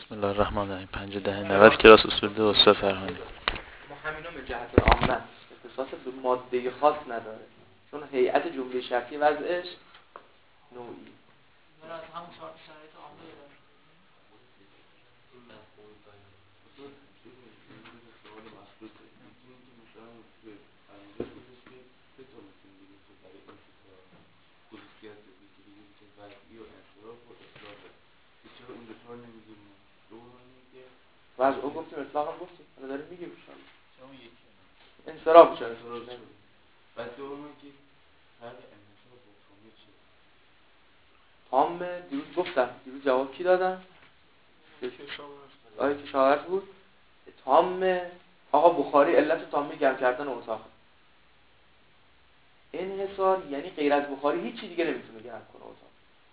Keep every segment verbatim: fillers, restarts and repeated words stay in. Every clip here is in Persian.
بسم الله الرحمن الرحیم. پنج ده نود کلاس اصول دو استاد فرهانی. ما همینا به جهت عامه اختصاص به ماده خاص نداره، چون هیئت جمله شرطی وضعش نوعی داره از همون شرط شرایط عامه داره. این مفهوم داره اصول سوال مخصوص میتونیم که مثلا به پنجاه گذاشته سه تا میتونیم بگیم که برای انتصار خصوصیت بگیم که بگیم که وضعی و انصراف و اطلاق که چرا این دوتا رو نمیگیم دورانی که وضع او گفتیم اطلاق هم گفتیم حالا داریم میگیم چرا اون یکی انصراف چرا انصراف چرا و دورانی که فرق انتصار با تامه چه تامه دیروز گفتم دیروز جواب کی دادم؟ آیه کشاورز بود. تامه آقا بخاری علت تامه گرم کردن اتاق. انحصار یعنی غیر از بخاری هیچی دیگه نمیتونه گرم کنه اتاق.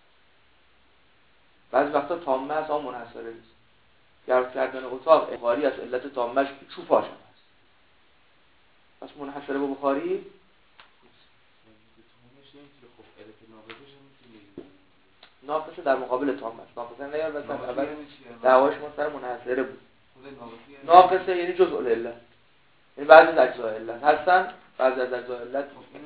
بعضی وقتا تامه هست اما منحصره نیست. گرم کردن اتاق بخاری از علت تامهش چوپاش هم هست. پس منحصره به بخاری ناقصه در مقابل تامه است. ناقصه نیار مثلا اول دعواش ما سر منحصره بود. ناقصه یعنی جزء العلت، یعنی بعضی از اجزای علت هستن، بعضی از اجزای علت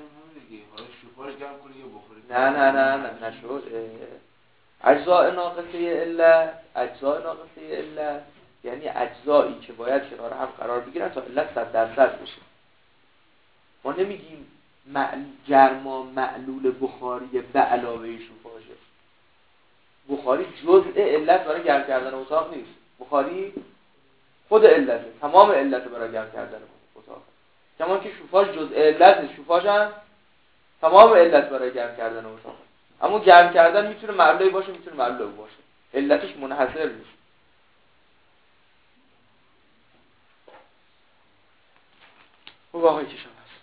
نه نه نه نه نشد. اجزاء ناقصه علت اجزاء ناقصه علت یعنی اجزایی که باید کنار هم قرار بگیرن تا علت صد درصد بشه. ما نمیگیم معل... گرما معلول بخاری به علاوه شوفاژه. بخاری جزء علت برای گرم کردن اتاق نیست. بخاری خود علته، تمام علت برای گرم کردن اتاق. کما که شوفاژ جزء علت نیست، شوفاژ هم تمام علت برای گرم کردن اتاق. اما گرم کردن میتونه معلولی باشه، میتونه معلول باشه. علتش منحصر نیست. او واقعی که شما هست.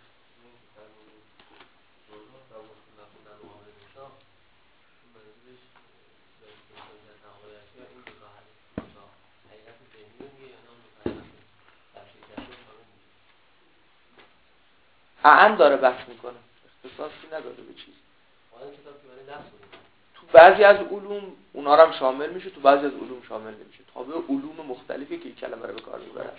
اعن داره بحث میکنه، اختصاصی نداره به چیز. تو بعضی از علوم اونا رو هم شامل میشه، تو بعضی از علوم شامل نمیشه. تابع علوم مختلفی که این کلمه رو به کار میبرن.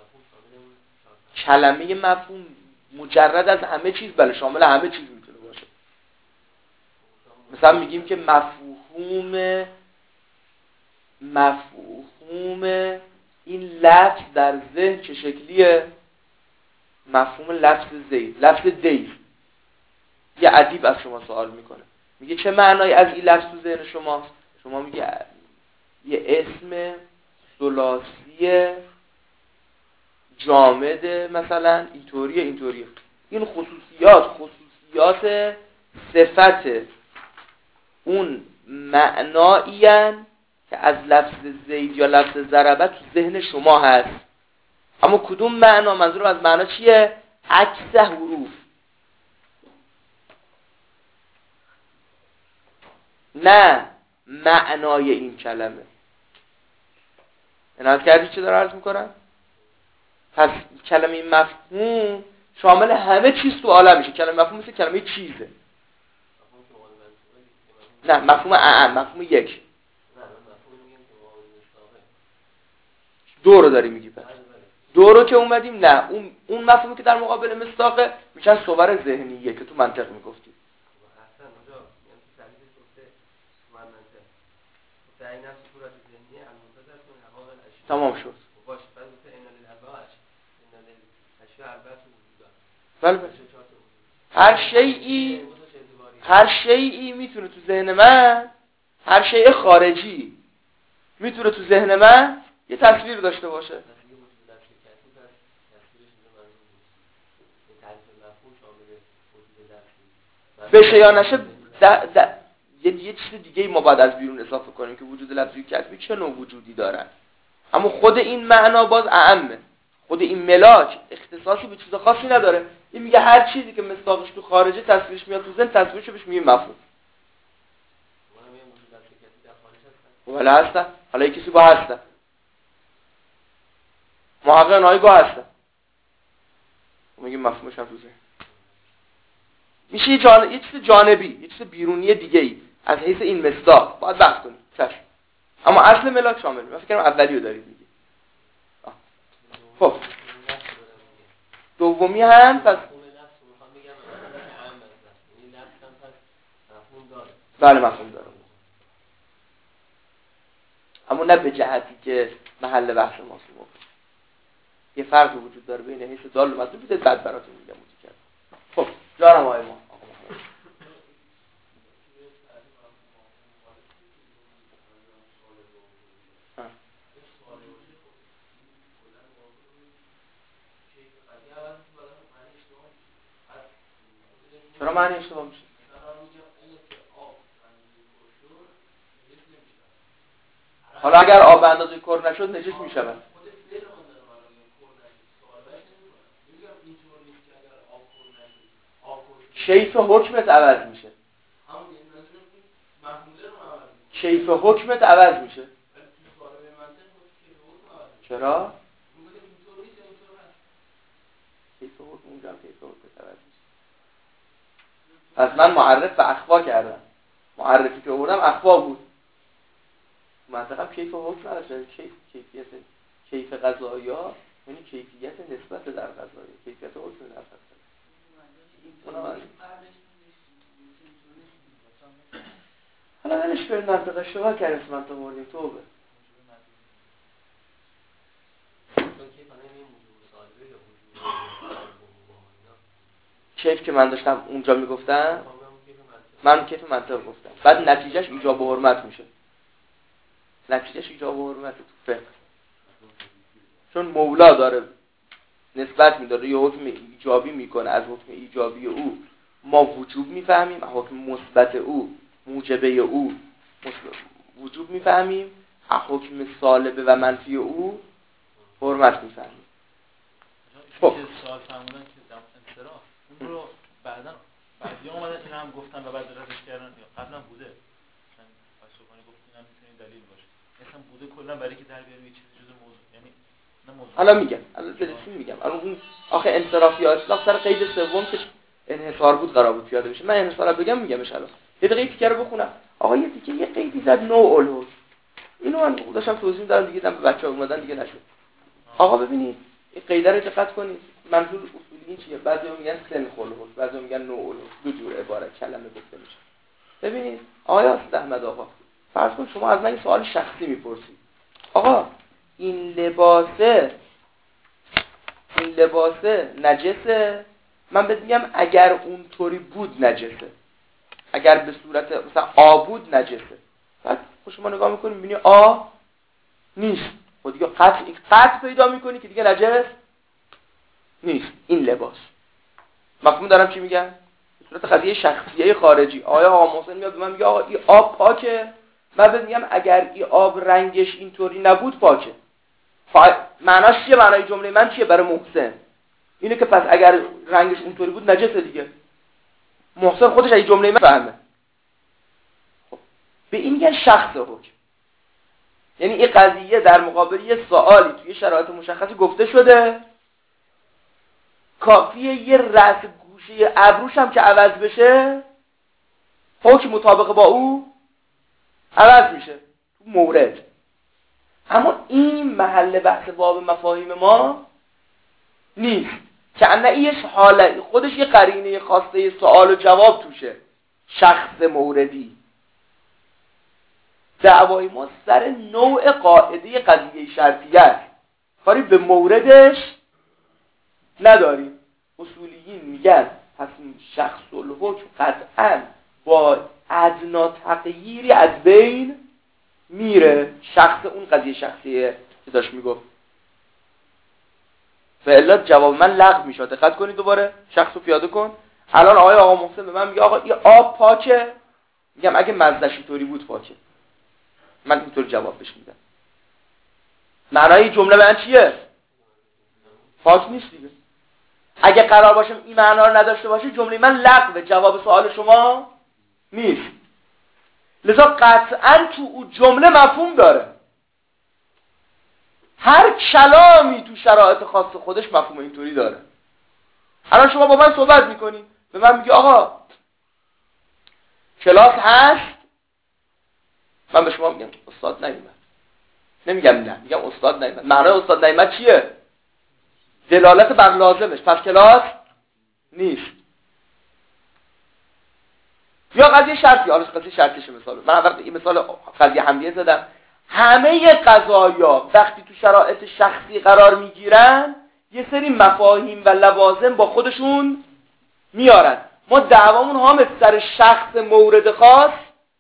کلمه مفهوم مجرد از همه چیز، بله شامل همه چیز میتونه باشه. مثلا میگیم که مفهوم مفهوم این لفظ در ذهن چه شکلیه؟ مفهوم لفظ زید، لفظ دی. یه ادیب از شما سوال میکنه، میگه چه معنایی از این لفظ تو ذهن شماست؟ شما میگه یه اسم ثلاثی جامد مثلا اینطوریه اینطوریه. این خصوصیات خصوصیات صفت اون معنایین که از لفظ زید یا لفظ ضربه تو ذهن شما هست. اما کدوم معنا؟ منظورم از معنا چیه؟ عکس حروف. نه معنای این کلمه. عنایت کردی چه داره عرض میکنم؟ پس کلمه مفهوم شامل همه چیز تو عالم میشه. کلمه مفهوم مثل کلمه چیزه. نه مفهوم اعم، مفهوم یک. دو رو داری میگی پس. دو رو که اومدیم نه اون اون مفهومی که در مقابل مصداقه میشن صور ذهنیه که تو منطق میگفتی. تمام شد. بله هر شیئی هر شیئی میتونه تو ذهن من، هر شیء خارجی میتونه تو ذهن من یه تصویر داشته باشه. بشه یا نشه د... د... یه یه چیز دیگه ما باید از بیرون اضافه کنیم که وجود لفظی کسبی چه نوع وجودی دارن. اما خود این معنا باز اعمه. خود این ملاک اختصاصی به چیز خاصی نداره. این میگه هر چیزی که مصداقش تو خارجه تصویرش میاد تو ذهن، تصویرش بهش میگه مفهوم. ولی هستن. حالا یک کسی با هستن. محقق نایگاه هستن. میگیم مفهومش هم تو ذهن. میشه یه, جان... یه چیز جانبی، یه چیز بیرونی دیگه ای از حیث این مصداق باید بحث کنیم. چشم. اما اصل ملاک شامل میشه. من فکر کنم اولیو دارید میگی. خب دومی هم پس بله مفهوم داره، اما نه به جهتی که محل بحث ماست. یه فرقی وجود داره بین حیث دال و مطلوب. بذارید بعد براتون میگم موضوع کرد. خب جانم آقای ما چرا معنی اشتباه میشه؟ حالا اگر آب به اندازه کر نشد نجس میشود. کیف حکمت عوض میشه. کیف حکمت عوض میشه. چرا؟ کیف حکم اونجا کیف حکمت عوض میشه. پس من معرف به اخوا کردم. معرفی که آوردم اخوا بود. منطقم کیف حکم نداشته. کیف کیفیت کیف قضایا یعنی کیفیت نسبت در قضایا، کیفیت حکم در قضایا. حالا ولش برید منطقه شما که رسمت رو موردیم توبه. کیف که من داشتم اونجا میگفتم من کیف منطق گفتم، بعد نتیجهش ایجاب و حرمت میشه. نتیجهش ایجاب و حرمت تو فقه، چون مولا داره نسبت میداره یه حکم ایجابی میکنه، از حکم ایجابی او ما وجوب میفهمیم، حکم مثبت او موجبه او وجوب میفهمیم، حکم سالبه و منفی او حرمت میفهمیم. خب سوال فرمودن که در انصراف اون رو بعداً بعدی اومدن این هم گفتن و بعد ردش کردن، قبلا بوده مثلا فلسفه‌ای گفتن هم میتونه دلیل باشه، مثلا بوده کلا برای که در بیاریم یه چیزی جزء موضوع، یعنی نه موضوع. حالا میگم الان جلسه میگم الان اون آخه انصراف یا اطلاق سر قید سوم که انحصار بود قرار بود پیاده بشه. من انحصار بگم میگمش الان یه دقیقه تیکه رو بخونم. آقا یه تیکه یه قیدی زد نوع الحکم، اینو من داشتم توضیح میدادم دیگه، دم به بچه‌ها اومدن دیگه نشد. آقا ببینید این قیده رو دقت کنید. منظور اصولی این چیه؟ بعضیا میگن سن الحکم، بعضیا میگن نوع الحکم، دو جور عبارت کلمه گفته میشه. ببینید آقای اسد احمد آقا فرض کن شما از من این سوال شخصی میپرسید، آقا این لباسه این لباسه نجسه؟ من بهت میگم اگر اونطوری بود نجسه، اگر به صورت مثلا آ بود نجسه. بعد خب شما نگاه میکنی میبینی آ نیست، خب دیگه قطع قطع پیدا میکنی که دیگه نجس نیست این لباس. مفهوم دارم چی میگم؟ به صورت قضیه شخصیه خارجی. آیا آقا محسن میاد به من میگه آقا این آب پاکه؟ من بهت میگم اگر این آب رنگش اینطوری نبود پاکه. معناش چیه؟ معنای جمله من چیه برای محسن؟ اینه که پس اگر رنگش اونطوری بود نجسه دیگه. محسن خودش این جمله من فهمه. خب به این میگن شخص حکم. یعنی این قضیه در مقابل یه سوالی توی شرایط مشخصی گفته شده، کافیه یه رأس گوشه ابروش هم که عوض بشه حکم مطابق با او عوض میشه تو مورد. اما این محل بحث باب مفاهیم ما نیست که انه ایش حاله خودش یه قرینه خواسته سوال و جواب توشه. شخص موردی دعوای ما سر نوع قاعده قضیه شرطیه است، کاری به موردش نداریم. اصولیین میگن پس شخص الحکم قطعا با ادنا تغییری از بین میره. شخص اون قضیه شخصیه که داشت میگفت فعلا جواب من لغو میشه. دقت کنید دوباره شخص رو پیاده کن. الان آقای آقا محسن به من میگه آقا این آب پاکه؟ میگم اگه مزدش اینطوری بود پاکه. من اینطور جواب بهش میدم. معنای جمله من چیه؟ پاک نیست دیگه. اگه قرار باشه این معنا رو نداشته باشه جمله من لغو، جواب سوال شما نیست. لذا قطعاً تو اون جمله مفهوم داره. هر کلامی تو شرایط خاص خودش مفهوم اینطوری داره. الان شما با من صحبت میکنی به من میگی آقا کلاس هست من به شما میگم استاد نیومد، نمیگم نه، میگم استاد نیومد. معنای استاد نیومد چیه؟ دلالت بر لازمش، پس کلاس نیست. یا قضیه شرطی، حالا قضیه شرطیش مثال، من اول این مثال قضیه حملیه زدم. همه قضایا وقتی تو شرایط شخصی قرار میگیرن یه سری مفاهیم و لوازم با خودشون میارن. ما دعوامون هم سر شخص مورد خاص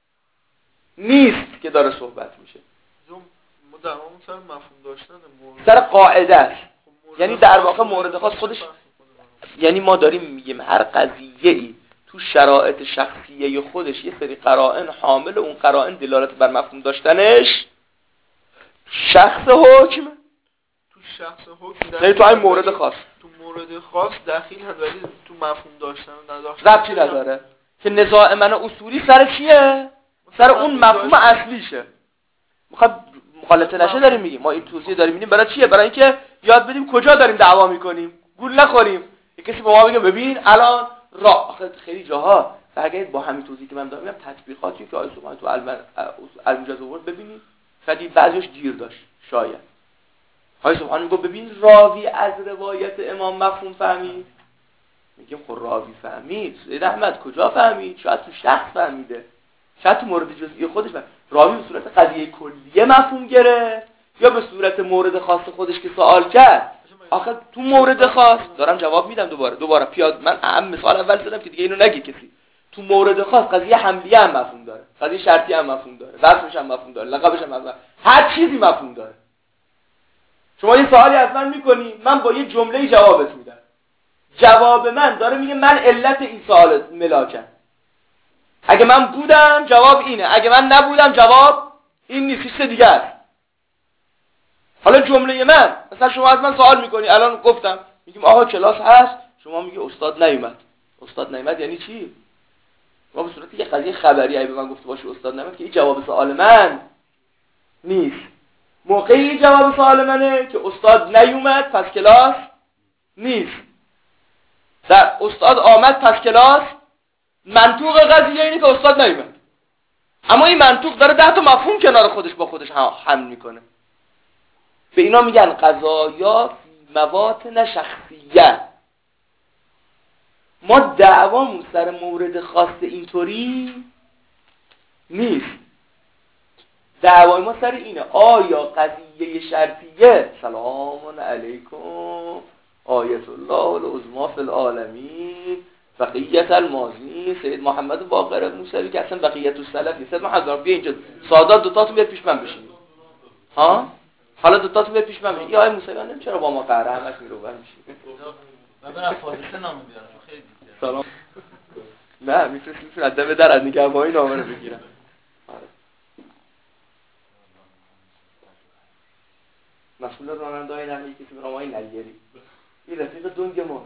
نیست که داره صحبت میشه، ما دعوامون سر مفهوم داشتن مورد، سر قاعده است. یعنی در واقع مورد خاص خودش، یعنی ما داریم میگیم هر قضیه ای تو شرایط شخصیه خودش یه سری قرائن حامل، اون قرائن دلالت بر مفهوم داشتنش شخص حکم، تو شخص حکم نه تو این مورد خاص، تو مورد خاص دخیل هست ولی تو مفهوم داشتن نداشتن ربطی نداره. که نزاع من اصولی سر چیه؟ سر اون مفهوم اصلیشه. میخواد مخالطه نشه داریم میگیم، ما این توضیح داریم میدیم برای چیه؟ برای اینکه یاد بدیم کجا داریم دعوا میکنیم، گول نخوریم. یک کسی به ما بگه ببین الان را آخه خیلی جاها برگردید با همین توضیحی که من دارم میگم تطبیقاتی که آیه سبحان تو المجاز آورد ببینید، شاید بعضیش گیر داشت، شاید آیه سبحان میگه ببین راوی از روایت امام مفهوم فهمید. میگیم خب راوی فهمید، سید احمد کجا فهمید؟ شاید تو شخص فهمیده، شاید تو مورد جزئی خودش فهمید. راوی به صورت قضیه کلیه مفهوم گرفت یا به صورت مورد خاص خودش که سوال کرد. آخه تو مورد خاص دارم جواب میدم، دوباره دوباره پیاد من هم مثال اول زدم که دیگه اینو نگی کسی. تو مورد خاص قضیه حملیه هم مفهوم داره، قضیه شرطی هم مفهوم داره، وصفش هم مفهوم داره، لقبش هم مفهوم داره. هر چیزی مفهوم داره. شما یه سوالی از من میکنی، من با یه جمله جوابت میدم. جواب من داره میگه من علت این سوال ملاکم. اگه من بودم جواب اینه، اگه من نبودم جواب این نیست، چیز دیگه است. حالا جمله من، مثلا شما از من سوال میکنی، الان گفتم میگیم آقا کلاس هست، شما میگی استاد نیومد. استاد نیومد یعنی چی؟ ما به صورت یه قضیه خبری اگه به من گفته باشه استاد نیومد که این جواب سوال من نیست. موقعی جواب سوال منه که استاد نیومد پس کلاس نیست. در استاد آمد پس کلاس، منطوق قضیه اینه که استاد نیومد. اما این منطوق داره ده تا مفهوم کنار خودش با خودش حمل میکنه. به اینا میگن قضایا فی مواطن شخصیه. ما دعوامون سر مورد خاص اینطوری نیست. دعوای ما سر اینه آیا قضیه شرطیه سلام علیکم آیت الله العظمی فی العالمین بقیت الماضی سید محمد باقر موسوی که اصلا بقیت السلفی. سید محمد بیا اینجا سادات دوتاتون بیاد پیش من بشینید. ها حالا دوتاتون بیاد پیش من بشینید. یا آقای موسوی نمیدونم چرا با ما قهر همش میروبر میشید. من برم فاضل نامو بیارم خیلی سلام. نه میفرستید میتونن دم در از نگهبانی نامه رو بگیرن. مسئول راننده‌های نمیگه کسی به نام آقای نلیری. این رفیق دنگ ما.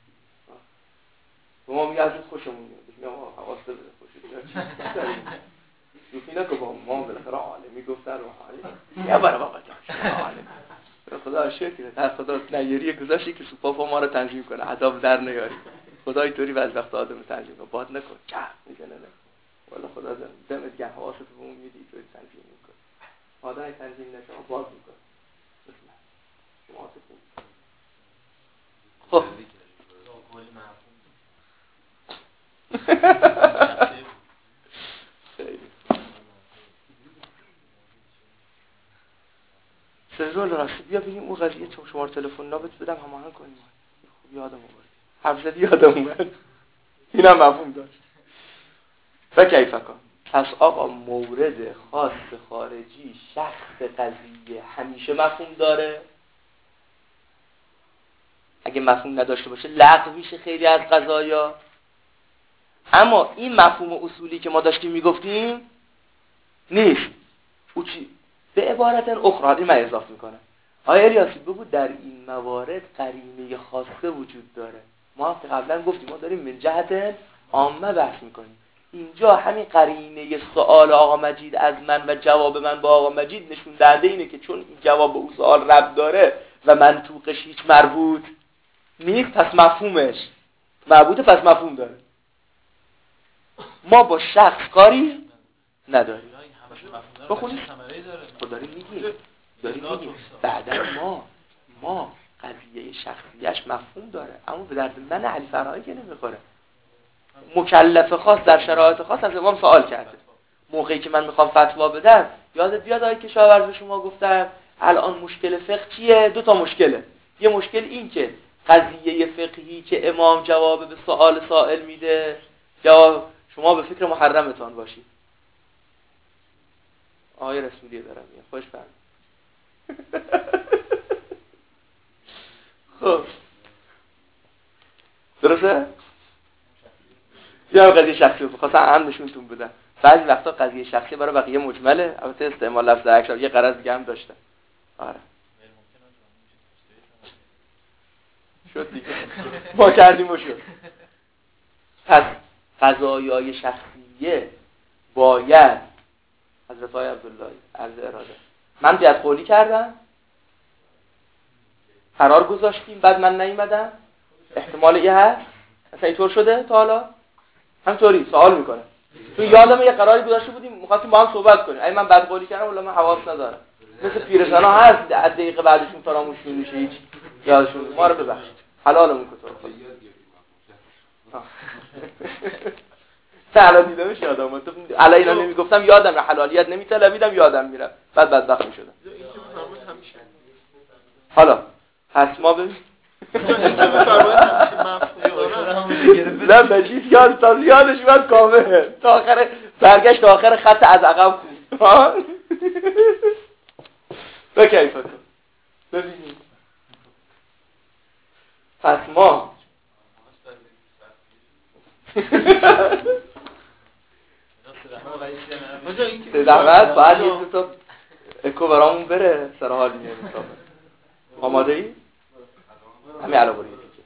به ما میگه ازت خوشمون میاد. میگم آقا حواست بده خوشت. شوخی نکن با ما بالاخره عالمی گفتن رو حالی. یا برای واقعا عالمی. خدا شکر در خدا نلیری گذاشتی که سوپاپا ما رو تنظیم کنه. عذاب در نیاری. خدا اینطوری بعضی وقت آدم تنظیم کنه. باد نکن. چه میزنه نه. والا خدا دم دیگه حواست به اون میدی اینطوری تنظیم میکنه. آدم تنظیم نشه باد میکنه. خب سرول راستی بیا بگیم اون قضیه چون شماره تلفن نابت بدم هماهنگ کنیم. خوب یادم اومد. حرف زدی یادم اومد. اینم مفهوم داشت. فکیف کن. پس آقا مورد خاص خارجی شخص قضیه همیشه مفهوم داره. اگه مفهوم نداشته باشه لغو میشه خیلی از قضایا. اما این مفهوم اصولی که ما داشتیم میگفتیم نیست. او چی؟ به عبارت اخرى این من اضافه میکنم. آیا الیاسی بگو در این موارد قرینه خاصه وجود داره. ما هم قبلا گفتیم ما داریم من جهت عامه بحث میکنیم. اینجا همین قرینه سوال آقا مجید از من و جواب من با آقا مجید نشون دهنده اینه که چون این جواب به اون سوال ربط داره و منطوقش هیچ مربوط نیست پس مفهومش مربوطه، پس مفهوم داره. ما با شخص کاری نداریم. بخونید. ثمره‌ای داره. خب داریم میگیم داریم میگیم بعدا ما ما قضیه شخصیش مفهوم داره، اما به درد من علی فرهایی که نمیخوره. مکلف خاص در شرایط خاص از امام سوال کرده. موقعی که من میخوام فتوا بدم یادت بیاد آیه کشاورز به شما گفتم الان مشکل فقه چیه؟ دو تا مشکله. یه مشکل این که قضیه فقهی که امام جواب به سوال سائل میده جواب شما به فکر محرمتان باشید. آیه رسولیه دارم میگم خوش فهم. خب درسته؟ یا قضیه شخصی رو خواستم اهم نشونتون بدم. بعضی وقتا قضیه شخصی برای بقیه مجمله، البته استعمال لفظ اکثر یه غرض دیگه هم داشته. آره شد دیگه ما کردیم و شد. پس قضایای شخصیه باید حضرت آقای عبدالله عرض اراده من بیاد قولی کردم قرار گذاشتیم بعد من نیومدم احتمال یه هست اصلا اینطور شده تا حالا همطوری سوال میکنه تو یادم یه قراری گذاشته بودیم می‌خواستیم با هم صحبت کنیم اگه من بد قولی کردم ولی من حواس ندارم مثل پیرزنا هست از دقیقه بعدشون فراموش میشه هیچ یادشون ما رو ببخشید حلالمون کن تو رو الان دیدمش یادم اومد الان اینا نمیگفتم یادم میره حلالیت نمیطلبیدم یادم میره بعد بدبخت میشدم حالا پس ما ببین نه بجید یاد تا یادش میاد کامل تا آخر برگشت تا آخر خط از عقب کن به کیفه کن ببینید پس ما سید احمد باید یه دو تا اکو برامون بره سر حال میه آماده ای؟ همین علا برید دیگه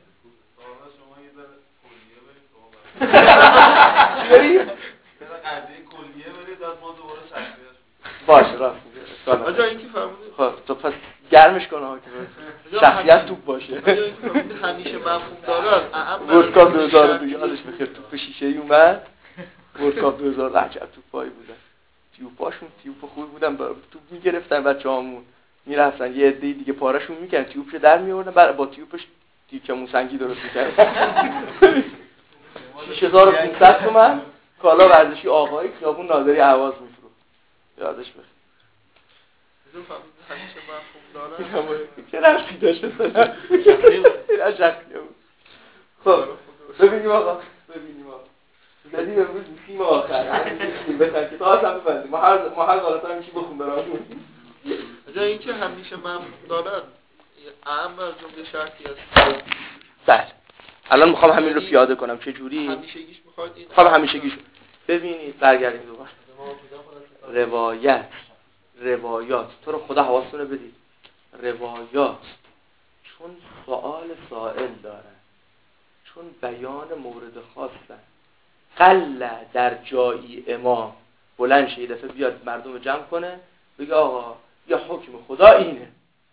چی بریم؟ قضیه کلیه برید بعد ما دوباره شخصیت باشه راست میگه آجا این که فرمودید خب تو پس گرمش کن ها که شخصیت توپ باشه همیشه مفهوم داره ورد کاپ دو هزار و دو یادش بخیر توپ شیشه ای اومد ورد کاپ دو هزار عجب توپایی بودن تیوپاشون تیوپ خوبی بودن توپ میگرفتن بچه‌هامون میرفتن یه عده دیگه پارهشون میکردن تیوبشو در میآوردن با تیوبش تیکه موسنگی درست میکردن شش هزار و پانصد تومان کالا ورزشی آقایی خیابون ناظری اهواز میفروخت یادش بخیر همیشه مفهوم داره چه رفتی داشت مثلا این شخصیه بود خب ببینیم آقا ببینیم آقا زدیم امروز سیم آخر بخیر که تا هم ببندیم ما هر ما هر غلطا میشی بخون برامون جا این که همیشه مفهوم دارد اهم از جمله شرطی است. بله الان میخوام همین رو پیاده کنم چه جوری همیشگیش میخواید این خب همیشگیش ببینید برگردیم دوباره روایت روایات تو رو خدا حواستون رو بدید روایات چون سوال سائل دارن چون بیان مورد خاصن قل در جایی امام بلند شه یه دفعه بیاد مردم جمع کنه بگه آقا یا حکم خدا اینه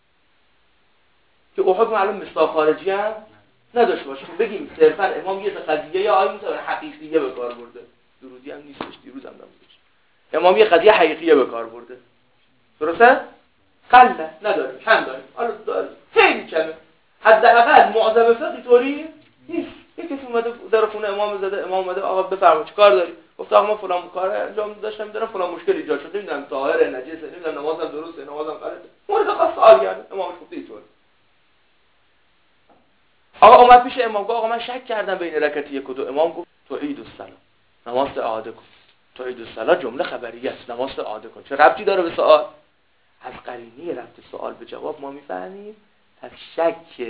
که او حکم الان مصداق خارجی هم نداشته باشه بگیم صرفا امام یه قضیه یا آیه مثلا حقیقیه به کار برده درودی هم نیستش دیروز هم نبودش امام یه قضیه حقیقیه به کار برده درسته قله نداریم کم داریم حالا داریم خیلی کمه حداقل معظم فقهی طوری نیست یه کسی اومده در خونه امام زده امام اومده آقا بفرمایید چیکار داری گفت آقا ما فلان کار انجام داشتم دارم فلان مشکل ایجاد شد نمیدونم طاهر نجس نمیدونم نمازم درسته نمازم غلطه مورد خاص سوال کرد امامش گفت اینطور آقا اومد پیش امام گفت آقا من شک کردم بین رکعت یک و دو امام گفت تعید الصلاه نماز اعاده کن تعید الصلاه جمله خبریه است نماز اعاده کن چه ربطی داره به سوال از قرینه ربط سوال به جواب ما میفهمیم پس شک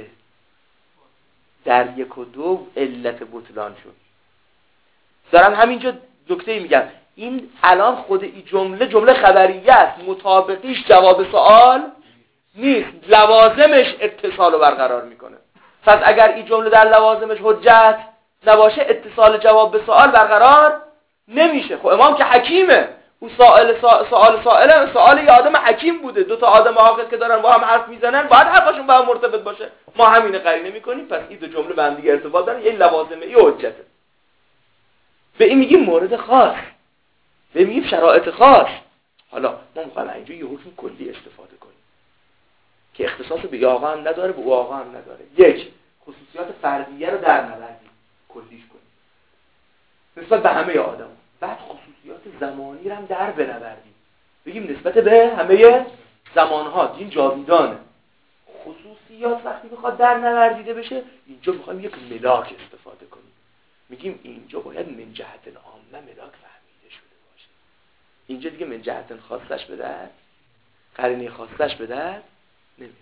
در یک و دو علت بطلان شد دارم همینجا نکته میگم این الان خود این جمله جمله خبریه است مطابقیش جواب سوال نیست لوازمش اتصال رو برقرار میکنه پس اگر این جمله در لوازمش حجت نباشه اتصال جواب به سوال برقرار نمیشه خب امام که حکیمه او سوال سوال سوال سوال یه آدم حکیم بوده دو تا آدم عاقل که دارن با هم حرف میزنن باید حرفشون با هم مرتبط باشه ما همین قرینه میکنیم پس این دو جمله به هم دیگه ارتباط دارن یه لوازمه یه حجته به این میگیم مورد خاص به این میگیم شرایط خاص حالا ما میخوایم اینجا یه حکم کلی استفاده کنیم که اختصاص به یه آقا هم نداره، به او آقا هم نداره. یک، خصوصیات فردیه رو در نوردیم، کلیش کنیم نسبت به همه آدم. بعد خصوصیات زمانی رو هم در بنوردیم، بگیم نسبت به همه زمانها، دین جاویدانه. خصوصیات وقتی بخواد در نوردیده بشه، اینجا میخوایم یک ملاک استفاده کنیم، میگیم اینجا باید من جهت عامه ملاک فهمیده شده باشه. اینجا دیگه من جهت خاصش به درد، قرینه خاصش به درد نمیخوره.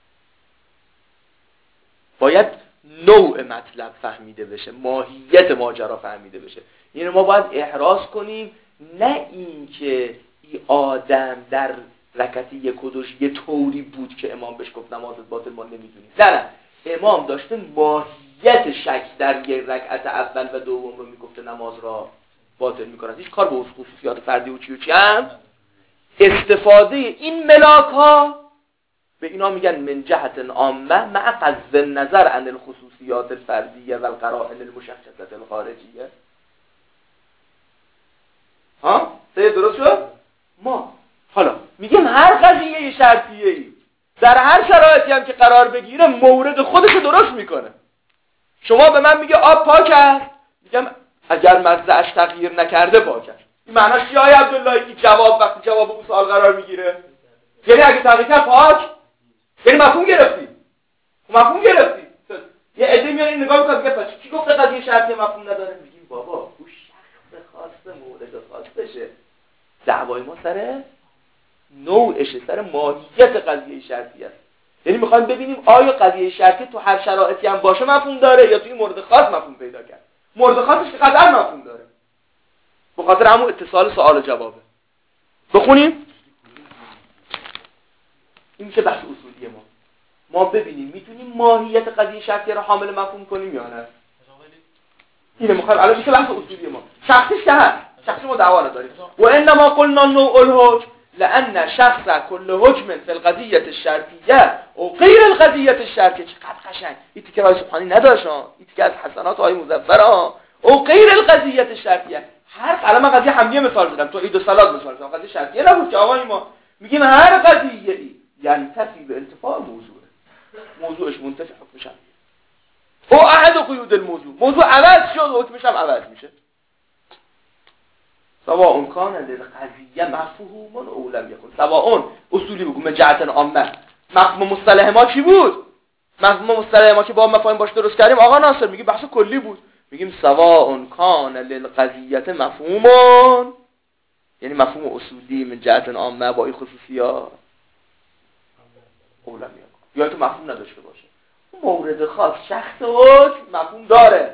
باید نوع مطلب فهمیده بشه، ماهیت ماجرا فهمیده بشه. یعنی ما باید احراز کنیم نه این که این آدم در رکعت یک و دوش یه طوری بود که امام بهش گفت نمازت باطل، ما نمیدونیم. نه نه، امام داشته ماهیت شک در یک رکعت اول و دوم رو میگفته نماز را باطل میکنن. هیچ کار به خصوصیات فردی و چی و چی هم استفاده این ملاک ها به اینا میگن من جهت عامه مع قصد نظر عن الخصوصیات الفردیه و القرائن المشخصه الخارجیه. ها سه درست شد؟ ما حالا میگیم هر قضیه شرطیه ای در هر شرایطی هم که قرار بگیره مورد خودش رو درست میکنه. شما به من میگه آب پاک است، میگم اگر مزه‌اش تغییر نکرده پاک است. این معناش چیه آقای عبدالله؟ این جواب وقتی جواب اون سوال قرار میگیره یعنی اگه تغییر کرد پاک، یعنی مفهوم گرفتی. مفهوم گرفتی. یه عده میاد این نگاه میکنه میگه پس کی گفته قضیه شرطی مفهوم نداره؟ میگیم بابا اون شخص خاص مورد خاصشه. دعوای ما سر نوعشه، سر ماهیت قضیه شرطی است. یعنی میخوایم ببینیم آیا قضیه شرطی تو هر شرایطی هم باشه مفهوم داره یا توی مورد خاص مفهوم پیدا کرد. مورد خاصش که قطعا مفهوم داره، به خاطر همون اتصال سوال و جوابه. بخونیم. این میشه بحث اصولی ما. ما ببینیم میتونیم ماهیت قضیه شرطی رو حامل مفهوم کنیم یا نه. اینه میخوایم الان میشه بحث اصولی ما. شخصیش که هست، شخصی ما دعوا نداریم. و انما قلنا نوع الحکم لان شخص کل حکم فی القضیه الشرطیه او غیر القضیه الشرطیه. چقدر قشنگ این تیکه آقای سبحانی نداشت ها، این تیکه از حسنات آقای مظفر ها. او غیر القضیه الشرطیه، هر قلم قضیه حمدیه مثال زدم، تو عید و صلات مثال زدم، قضیه شرطیه نبود که آقای ما میگیم هر قضیه ای ینتفی به انتفاع موضوع، موضوعش منتفی حکمش هم او احد قیود الموضوع، موضوع عوض شد حکمش هم عوض میشه. سواء کان للقضیه مفهوم او لم یکن. سواء اصولی بگو من جهت عامه مفهوم مصطلح ما چی بود؟ مفهوم مصطلح ما که با مفاهیم باش درست کردیم آقا ناصر میگه بحث کلی بود. میگیم سواء کان للقضیه مفهوم، یعنی مفهوم اصولی من جهت عامه با این خصوصیات او لم یکن، یا تو مفهوم نداشته باشه. مورد خاص شخص حکم مفهوم داره.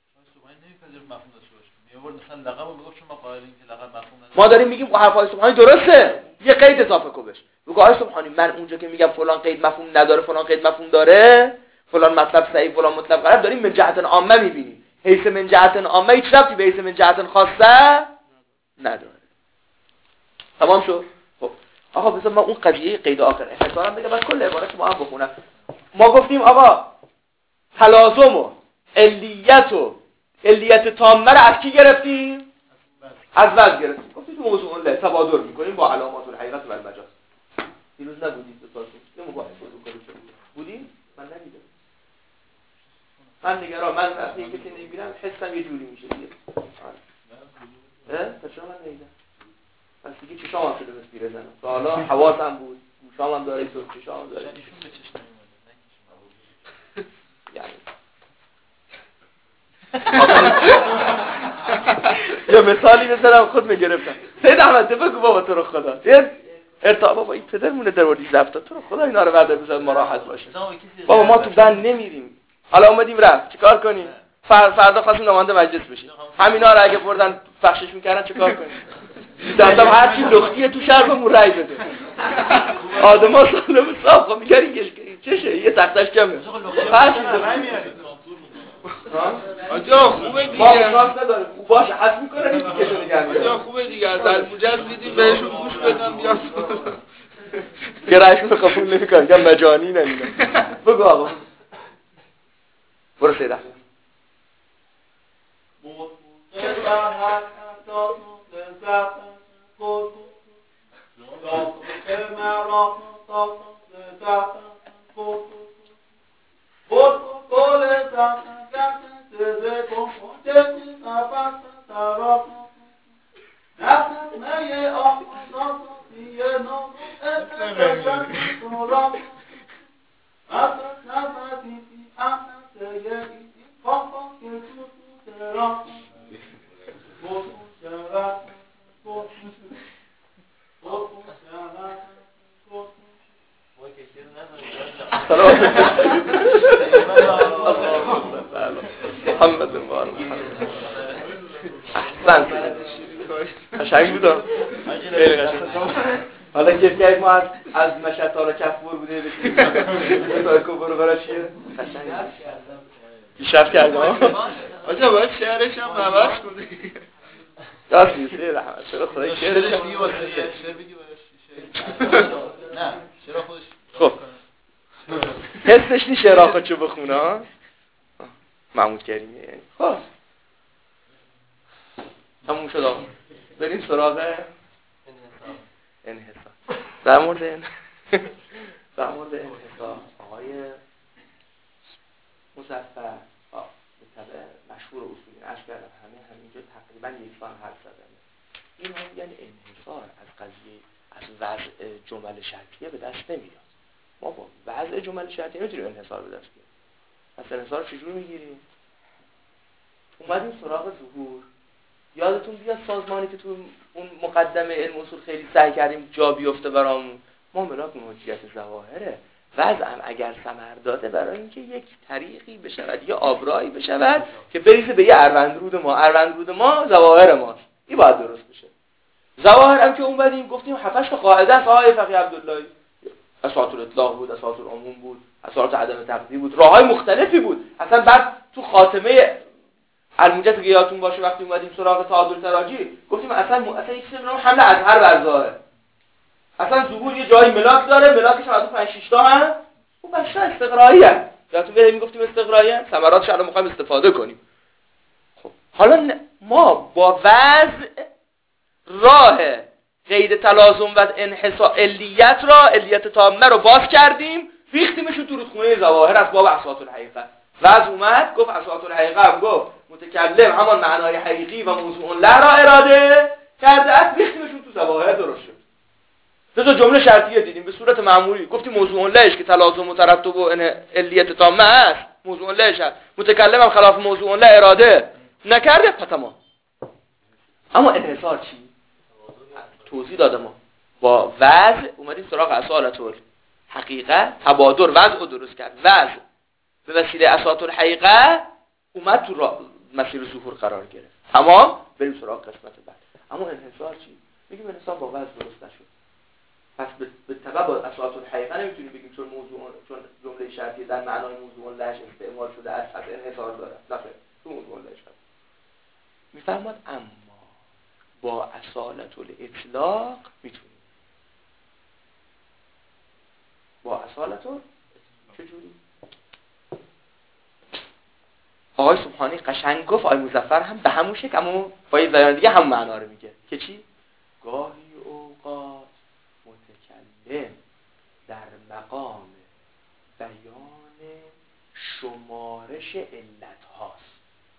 ما داریم میگیم حرفای سبحانی درسته، یه قید اضافه کو بهش. بگو آقای سبحانی من اونجا که میگم فلان قید مفهوم نداره فلان قید مفهوم داره، فلان مطلب صحیح فلان مطلب غلط، داریم من جهت عامه میبینیم. حیث من جهت عامه هیچ ربطی به حیث من جهت خاصه نداره. تمام شد؟ خب آقا بذار من اون قضیه قید آخر احتمالاً بگم من کل عبارت ما هم بخونم. ما گفتیم آقا تلازم و علیت و علیت تامه رو از کی گرفتیم؟ از وجه گرفتیم. گفتیم تو موضوع الله تبادر میکنیم با علامات الحقیقت و المجاز. دیروز نبودید دو سال پیش مباحث موضوع کنیم بودیم؟ من ندیدم. من نگران، من وقتی کسی نمیبینم حسم یه جوری میشه دیگه. اه؟ چرا من ندیدم؟ پس دیگه چشام هم شده بس بیره زنم. تا حالا حواسم بود، گوشام هم داره، تو چشام هم داره. یعنی یه مثالی بزنم خود میگرفتم. سید احمد بگو بابا تو رو خدا ارتباط بابا این پدرمونه در وردی زفتا تو رو خدا اینا رو ورده بزن ما راحت باشه. بابا ما تو بند نمیریم. حالا اومدیم رفت چیکار کنیم؟ فردا خواستیم نماینده مجلس بشیم. همینا رو اگه بردن بخشش میکردن چیکار کنیم؟ دستم هر چی لختیه تو شهر بهمون رای بده. آدما سالم صاف خب میگن چشه یه تختش کمه. هر چیز آجا خوبه دیگه. ما شانس نداریم. خوب باشه حس میکنه این دیگه شو نگه می‌داره. آجا خوبه دیگه از المجاز میدیم بهشون گوش بدن بیاد. یه رایشون قبول نمی‌کنن. میگن مجانی نه اینا. بگو آقا. برو سیدا. محمد مبارک احسن قشنگ بودم خیلی قشنگ. حالا که که ما از از مشهد تا کفور بوده بشیم تا کوبر برا چیه قشنگ پیشرفت کردم. آجا باید شعرش هم عوض کنی. راستی سه رحمت چرا خدای شعرش دیگه واسه شعر بگی براش نه چرا خودش خب حسش نیست شعرها چه بخونه ها محمود کریمی. خب تموم شد آقا بریم سراغ انحصار. در مورد ان... در مورد انحصار آقای مظفر مطلع مشهور اصولی عرض کردم همه همینجا تقریبا یکسان حرف زدن. این هم میگن انحصار از قضیه از وضع جمل شرطیه به دست نمیاد. ما با وضع جمل شرطیه نمیتونیم انحصار به دست بیاریم. پس انحصار چجور میگیریم؟ اومدیم سراغ ظهور. یادتون بیاد سازمانی که تو اون مقدمه علم اصول خیلی سعی کردیم جا بیفته برامون. ما ملاک حجیت ظواهره. وضعم اگر ثمر داده برای اینکه یک طریقی بشود یا آبرایی بشود که بریزه به یه اروندرود ما. اروندرود ما ظواهر ماست. این باید درست بشه. ظواهر هم که اومدیم گفتیم هفتش تا قاعده است آقای فقیه عبداللهی. اساس الاطلاق بود، اساس العموم بود، اساس عدم تقدیر بود، راههای مختلفی بود. اصلا بعد تو خاتمه الموجز که یادتون باشه وقتی اومدیم سراغ تعادل تراجی گفتیم اصلا اصلا یک چیزی به نام حمل اظهر بر ظاهر. اصلا ظهور یه جایی ملاک داره، ملاکش هم پنج شش تا هم اون بچه استقرایی هست. یادتون میاد میگفتیم استقرایی هست، ثمراتش الان می‌خوایم استفاده کنیم. خب حالا ما با وضع راه قید تلازم و انحصار علیت را علیت تامه رو باز کردیم، ریختیمش تو رودخونه ظواهر از باب اساس الحقیقه. وضع اومد گفت اساس الحقیقه هم گفت متکلم همان معنای حقیقی و موضوع له را اراده کرده است، ریختیمش تو ظواهر درست شد. دو تا جمله شرطیه دیدیم به صورت معمولی گفتیم موضوع لهش که تلازم و ترتب و علیت تامه است، موضوع لهش است. متکلم هم خلاف موضوع له اراده نکرده پتما. اما انحصار چی؟ توضیح دادم ما با وضع اومدیم سراغ اصالت الحقیقه، تبادر وضع رو درست کرد. وضع به وسیله اساس الحقیقه اومد تو را... مسیر ظهور قرار گرفت. تمام بریم سراغ قسمت بعد. اما انحصار چی؟ میگیم انحصار با وضع درست نشد. پس به تبع با اساس الحقیقه نمیتونیم بگیم چون موضوع چون جمله شرطی در معنای موضوع لهش استعمال شده است از انحصار داره. نه تو موضوع لهش میفرماد اما با اصالت الاطلاق میتونیم. با اصالت چجوری؟ آقای سبحانی قشنگ گفت، آقای مظفر هم به همون شکل اما با یه بیان دیگه هم معنا رو میگه که چی؟ گاهی اوقات متکلم در مقام بیان شمارش علت هاست.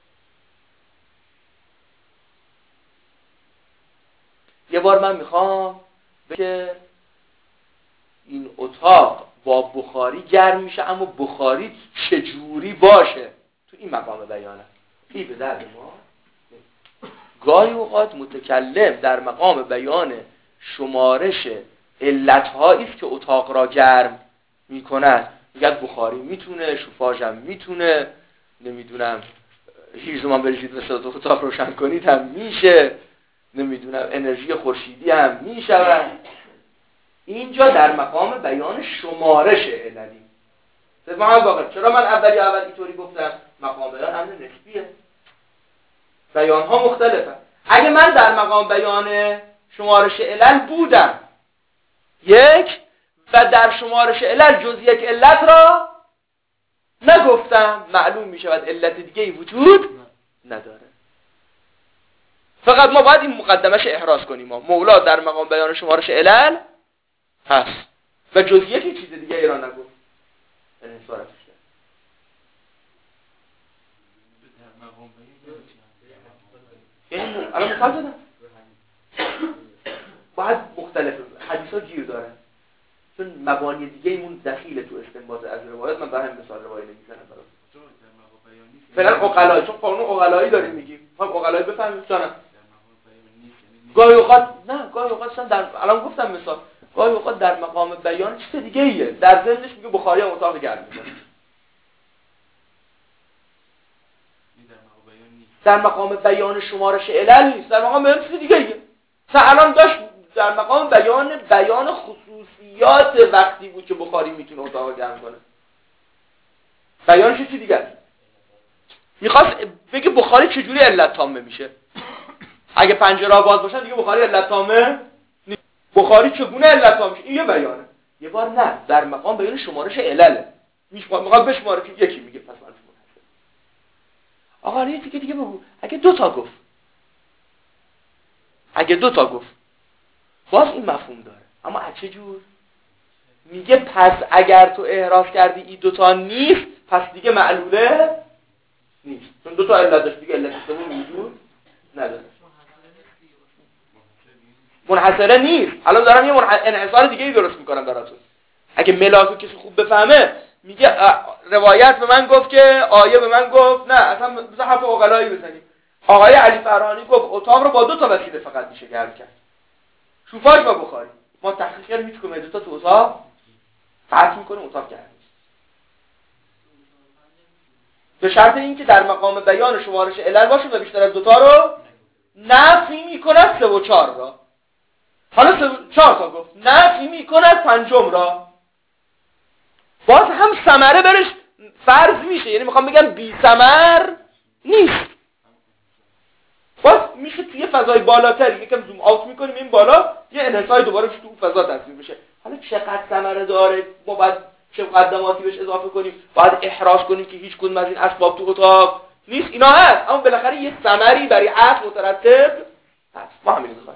یه بار من میخوام که این اتاق با بخاری گرم میشه اما بخاری چجوری باشه تو این مقام بیانه این به درد ما. گاهی اوقات متکلم در مقام بیان شمارش علتهایی است که اتاق را گرم میکند. میگه بخاری میتونه، شوفاژ هم میتونه، نمیدونم هیزمان بریزید مثل اتاق روشن کنید هم میشه، نمیدونم انرژی خورشیدی هم میشود. اینجا در مقام بیان شمارش عللی. چرا من اولی اول اینطوری گفتم؟ مقام بیان امر نسبیه، بیان ها مختلفه. اگه من در مقام بیان شمارش علل بودم یک و در شمارش علل جز یک علت را نگفتم، معلوم میشود علت دیگه ای وجود نداره. فقط ما باید این مقدمش احراز کنیم. ما مولا در مقام بیان شمارش علل هست و جزئیات چیز دیگه ایران نگفت انحصارش کرد. یعنی الان مثال زدم باید مختلف حدیث ها گیر دارن چون مبانی دیگه ایمون دخیله تو استنباط از روایات. من برای همین مثال روایی نمیزنم براتون فعلا عقلایی، چون قانون عقلایی داریم میگیم هم عقلایی بفهمیم چونم گاهی اوقات نه گاهی اوقات اصلا در الان گفتم مثال گاهی اوقات در مقام بیان چیز دیگه ایه، در ضمنش میگه بخاری هم اتاق گرم میکنه، در مقام بیان شمارش علل نیست، در مقام بیان چیز دیگه ایه. مثلا الان داشت در مقام بیان بیان خصوصیات وقتی بود که بخاری میتونه اتاق گرم کنه، بیانش چی دیگه است. میخواست بگه بخاری چجوری علت تامه میشه. اگه پنجره باز باشن دیگه بخاری علت تامه نیست. بخاری چگونه علت تامه میشه این یه بیانه. یه بار نه در مقام بیان شمارش علله میخواد بشماره که یکی میگه پس من منحصر. آقا یه دیگه دیگه بگو اگه دو تا گفت اگه دو تا گفت باز این مفهوم داره، اما از چه جور؟ میگه پس اگر تو احراز کردی این دوتا نیست پس دیگه معلوله نیست، چون دوتا علت داشت دیگه علت سوم وجود نداره، منحصره نیست. الان دارم یه منح... انحصار دیگه ای درست میکنم براتون. اگه ملاکو کسی خوب بفهمه میگه روایت به من گفت که آیه به من گفت نه اصلا بذار حرف عقلایی بزنیم. آقای علی فرهانی گفت اتاق رو با دو تا وسیله فقط میشه گرم کرد، شوفاژ و بخاری. ما تحقیق کردیم هیچ کدوم دو تا تو اتاق قطع میکنیم اتاق گرم نیست، به شرط اینکه در مقام بیان شمارش علل باشه و بیشتر از دو تا رو نفی میکند سه و چهار را. حالا سه و چهار تا گفت نفی میکند پنجم را، باز هم ثمره برش فرض میشه، یعنی میخوام بگم بی ثمر نیست. باز میشه توی فضای بالاتر یکم زوم اوت میکنیم این بالا یه انحصار دوباره تو اون فضا تصویر بشه. حالا چقدر ثمره داره، ما باید چه مقدماتی بهش اضافه کنیم، باید احراز کنیم که هیچ کدوم از این اسباب تو اتاق نیست، اینا هست، اما بالاخره یه ثمری برای عقل مترتب هست. ما همین میخوایم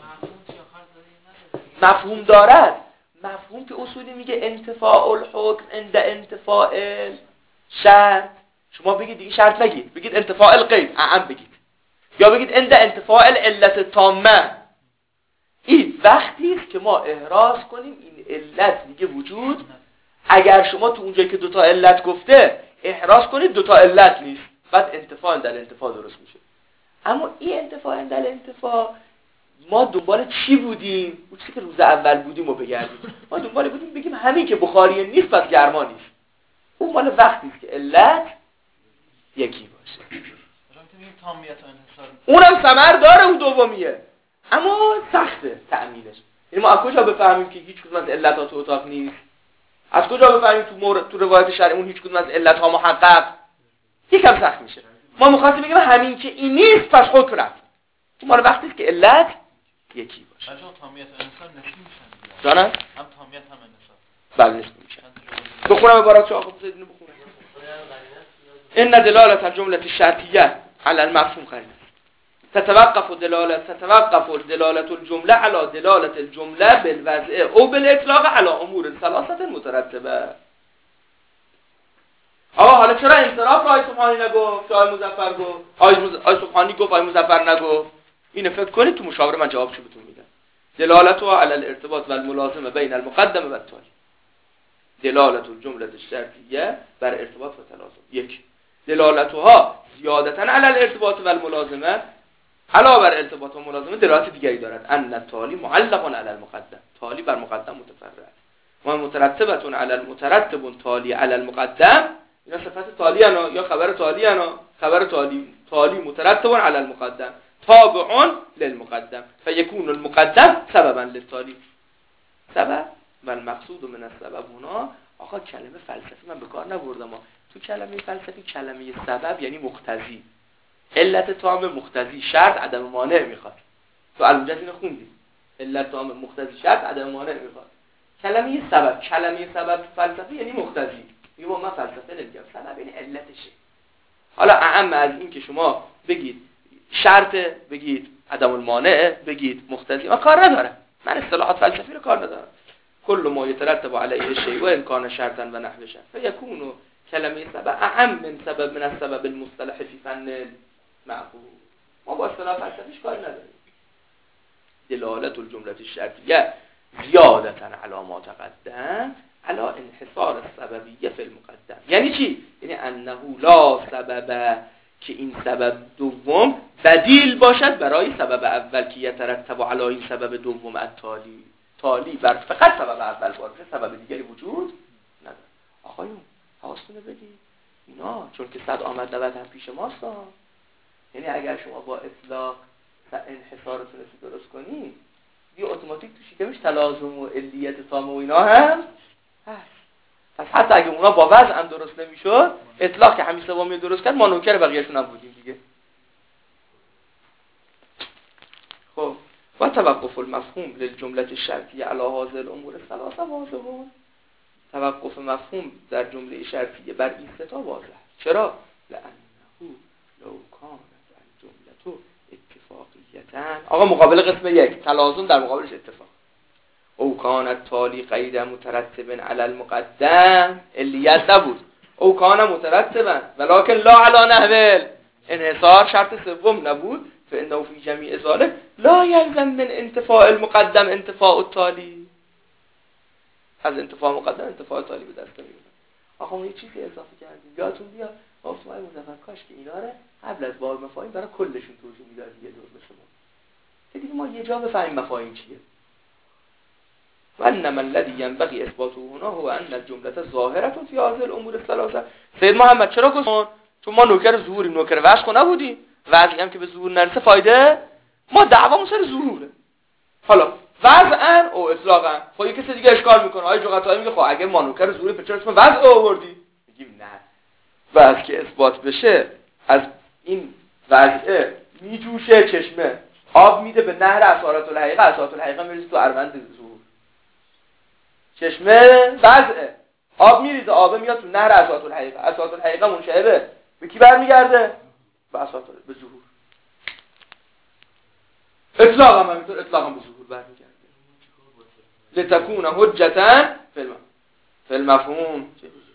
مفهوم دارد. مفهوم که اصولی میگه انتفاع الحکم عند انتفاع شرط. شما بگید دیگه شرط نگید، بگید انتفاع القید اعم بگید، یا بگید عند انتفاع العلت تامه. این وقتی است که ما احراز کنیم این علت دیگه وجود، اگر شما تو اونجایی که دوتا علت گفته احراز کنید دوتا علت نیست، بعد انتفاع در انتفاع درست میشه. اما این انتفاع در انتفاع ما دنبال چی بودیم؟ اون چیزی که روز اول بودیم و بگردیم. ما دنبال بودیم بگیم همین که بخاری نیست پس گرما نیست. اون مال وقتی است که علت یکی باشه. اونم ثمر داره اون دومیه، اما سخته تعمیلش. یعنی ما از کجا بفهمیم که هیچ کدوم از علت‌ها تو اتاق نیست؟ از کجا بفهمیم تو مورد تو روایت شرعیمون هیچ کدوم از علت‌ها محقق؟ یکم سخت میشه. ما می‌خواستیم بگیم همین که این نیست پس حکم رفت. اون مال وقتی است که علت یکی باشه. بچه‌ها تامیت انسان نفی میشن. جانم؟ هم تامیت هم انسان. بله نفی میشن. بخونم عبارات چه آقا بزنید اینو بخونم. ان دلالت الجمله الشرطیه على المفهوم قرینه. تتوقف دلالت تتوقف دلالت الجمله على دلالت الجمله بالوضع او بالاطلاق على امور ثلاثه مترتبه. آقا حالا چرا انصراف را آقای سبحانی نگفت؟ آقای مظفر گفت. آقای مز... آقای سبحانی گفت، آقای مظفر نگفت. اینو فکر کنید تو مشاوره من جوابشو بهتون میدم. دلالتها على الارتباط والملازمه بین المقدم و التالي. دلالت الجمله الشرطیه بر ارتباط و تلازم. یک. دلالتها زیادتا علی الارتباط والملازمه علاوه بر ارتباط و ملازمه دلالت دیگری دارد. ان التالی معلق علی المقدم. تالی بر مقدم متفرع و مترتبه علی المترتب تالی علی المقدم. اینا صفت تالی انا یا خبر تالی انا خبر تالی تالی مترتب علی المقدم تابع للمقدم فيكون المقدم سببا للتالی. سبب و المقصود من السبب هنا آقا کلمه فلسفی من به کار نبردم. تو کلمه فلسفی کلمه سبب یعنی مقتضی، علت تام مقتضی شرط عدم مانع میخواد. تو علومجت اینو خوندی، علت تام مقتضی شرط عدم مانع میخواد. کلمه سبب کلمه سبب تو فلسفی یعنی مقتضی. میگم من فلسفه نمیگم، سبب یعنی علتشه. حالا اعم از این که شما بگید شرط، بگید عدم المانع، بگید مقتضی، من کار ندارم، من اصطلاحات فلسفی رو کار ندارم. کل ما یترتب علیه شیء و امکان شرطا و نحو شرط فیکون کلمه سبب اعم من سبب من السبب المصطلح فی فن معقول. ما با اصطلاح فلسفیش کار نداریم. دلالت الجمله الشرطیه زیادتا علی ما تقدم علی انحصار السببیه فی المقدم. یعنی چی؟ یعنی انه لا سبب، که این سبب دوم بدیل باشد برای سبب اول که یترتب علی این سبب دوم التالی، تالی بر فقط سبب اول باشه، سبب دیگری وجود نداره. آقایون حواستون بدید اینا چون که صد آمد نود هم پیش ماست. یعنی اگر شما با اطلاق انحصارتون رو درست کنی یه اتوماتیک تو شکمش تلازم و علیت تام و اینا هم هست. پس حتی اگه اونا با وضع هم درست نمیشد، اطلاق که همین سوامی درست کرد ما نوکر بقیه‌شون هم بودیم دیگه. خب و توقف المفهوم للجمله الشرطیه علی هذه الامور الثلاثه واضح. توقف مفهوم در جمله شرطیه بر این سه تا واضح. چرا؟ لانه لو کانت الجمله اتفاقیه. آقا مقابل قسم یک تلازم در مقابلش اتفاق. او کانت تالی قید مترتب علی المقدم، علیت نبود. او کان مترتبا ولکن لا علی نحو انحصار، شرط سوم نبود. فانه فی جمیع ذلک لا یلزم من انتفاء المقدم انتفاء التالی. از انتفاع مقدم انتفاع تالی به دست نمیاد. آقا ما یه چیزی اضافه کردیم یادتون بیاد گفتم ای مظفر کاش که اینا رو قبل از باب مفاهیم برای کلشون توضیح میدادی یه دور به شما که دیگه ما یه جا بفهمیم مفاهیم چیه. و انما الذي ينبغي اثباته هنا هو ان الجمله ظاهره في هذه الامور الثلاثه. سید محمد چرا گفتن؟ چون ما نوکر ظهوری نوکر وصف نبودیم. وضعی هم که به ظهور نرسه فایده ما دعوامون سر ظهوره. حالا وضعاً او اطلاقاً خب یه کسی دیگه اشکال میکنه. آقای جغتایی میگه خب اگه مانوکر ظهوری پس چرا اسم وضع آوردی؟ میگیم نه، وضع که اثبات بشه از این وضع میجوشه چشمه آب میده به نهر اسارات الحقیقه، اسارات الحقیقه میریزه تو اروند ظهور. چشمه وضع آب میریزه، آب میاد تو نهر اسارات الحقیقه، اسارات الحقیقه منشعبه به کی برمیگرده؟ به اسارات به ظهور. اطلاق هم همینطور، اطلاق هم به ظهور برمیگرده. لتکون حجتاً فی المفهوم.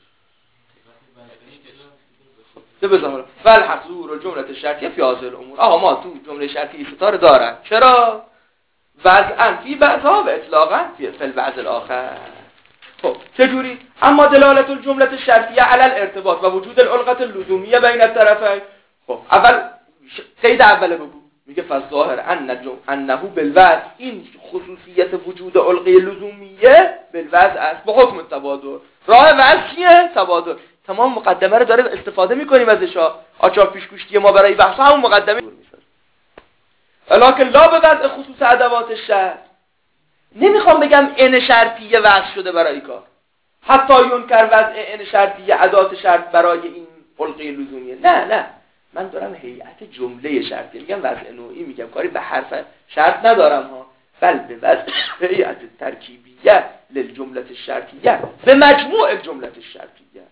ده بزنم فالحق ظهور الجمله الشرطیه فی هذه الامور. آقا ما تو جمله شرطی ستاره دارن. چرا؟ وضعاً فی بعضها و اطلاقاً فی البعض الاخر. خب چجوری؟ اما دلالت الجمله الشرطیه علی الارتباط و وجود العلقه اللزومیه بین الطرفین. خب اول قید اوله بگو. میگه فظاهر ان انه بالوضع، این خصوصیت وجود علقه لزومیه بالوضع است با حکم تبادل. راه وضع چیه؟ تبادل. تمام مقدمه رو داره استفاده میکنیم ازش. آچار پیشگوشتی ما برای بحث همون مقدمه میسازه. ولکن لا به وضع خصوص ادوات شرط. نمیخوام بگم ان شرطیه وضع شده برای کار، حتی ینکر وضع ان شرطیه ادات شرط برای این علقه لزومیه. نه نه، من دارم هیئت جمله شرطی میگم، وضع نوعی میگم، کاری به حرف شرط ندارم ها، بل به وضع هیئت ترکیبیه للجمله الشرطیه به مجموع الجمله الشرطیه.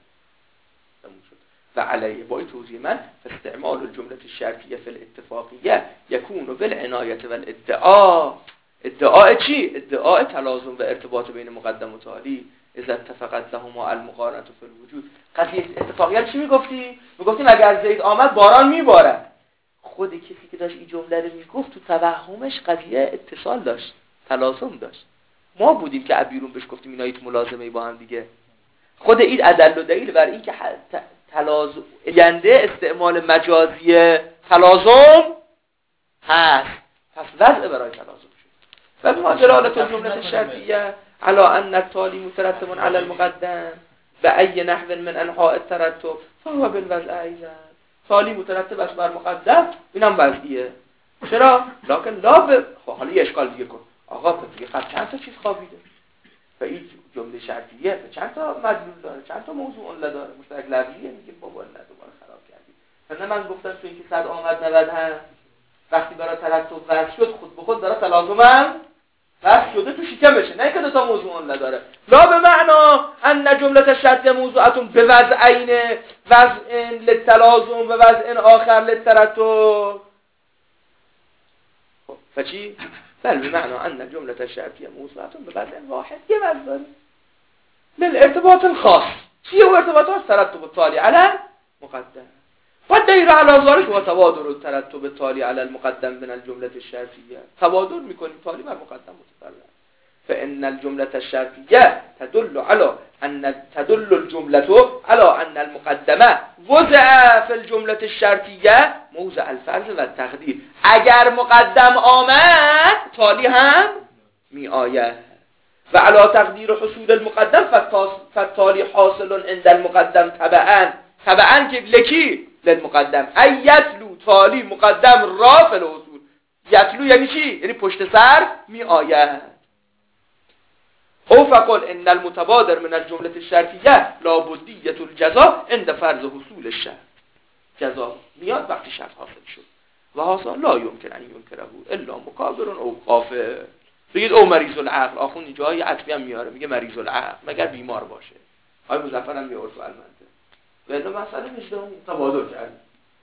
و علیه با این توضیح من استعمال الجمله الشرطیه فی الاتفاقیه یکون بالعنایه والادعاء. ادعاء چی؟ ادعاء تلازم و ارتباط بین مقدم و تالی. اذا اتفقت لهما المقارنه فی الوجود. قضیه اتفاقیه چی میگفتی؟ میگفتیم اگر زید آمد باران میباره. خود کسی که داشت این جمله رو میگفت تو توهمش قضیه اتصال داشت، تلازم داشت. ما بودیم که بیرون بهش گفتیم اینا هیچ ملازمه‌ای با هم دیگه. خود این ادل و دلیل بر این که تلازم ینده استعمال مجازی تلازم هست. پس وضع برای تلازم شد. و ما دلالت الجمله الشرطیه علی ان التالی مترتب علی المقدم به ای نحو من انحاء الترتب فهو بالوضع ایضا. تالی مترتب است بر مقدم، اینم وضعیه. چرا؟ لکن لا به حالا یه اشکال دیگه کن. آقا دیگه قبل چند تا چیز خوابیده و این جمله شرطیه به چند تا مدلول داره، چند تا موضوع اون داره، مشترک لفظیه. میگه بابا نه دوباره خراب کردی. نه من گفتم تو اینکه صد آمد نود هم وقتی برای ترتب وضع شد خود به خود داره تلازمم وضع شده تو شکمشه، نه که دو تا موضوع اون داره. لا به معنا ان جمله الشرطیه موضوعتون به وضعین، وضع للتلازم و وضع آخر للترتب. خب فچی بل بمعنى ان الجمله الشرطیه موضوعه به وضع واحد، یه وضع داره للارتباط الخاص. چیه و ارتباطات؟ ترتب التالي على مقدم والدليل على ذلك هو تبادر الترتب التالي على المقدم من الجمله الشرطیه. تبادر میکنیم تالی بر مقدم متفرع. فان الجمله الشرطیه تدل على ان تدل الجمله على ان المقدمه وضع في الجمله الشرطیه موضع الفرض و التقدیر. اگر مقدم آمد تالی هم می آید. و علا تقدیر حصول المقدم فالتالی حاصل عند المقدم تبعا تبعا که لکی للمقدم ای یتلو تالی مقدم را فی الحصول. یتلو یعنی چی؟ یعنی پشت سر می آید. او فقل ان المتبادر من الجمله الشرطیه لا بدیه الجزاء عند فرض حصول الشرط. جزا میاد وقتی شرط حاصل شد. و هذا لا يمكن ان ينكره الا مکابر او کافر. بگید او مریض العقل. آخوندی جایی عطفی هم میاره میگه مریض العقل مگر بیمار باشه. آقای مظفر هم میاره تو المنطق. ولی مسئله وجدانی تبادر کرد.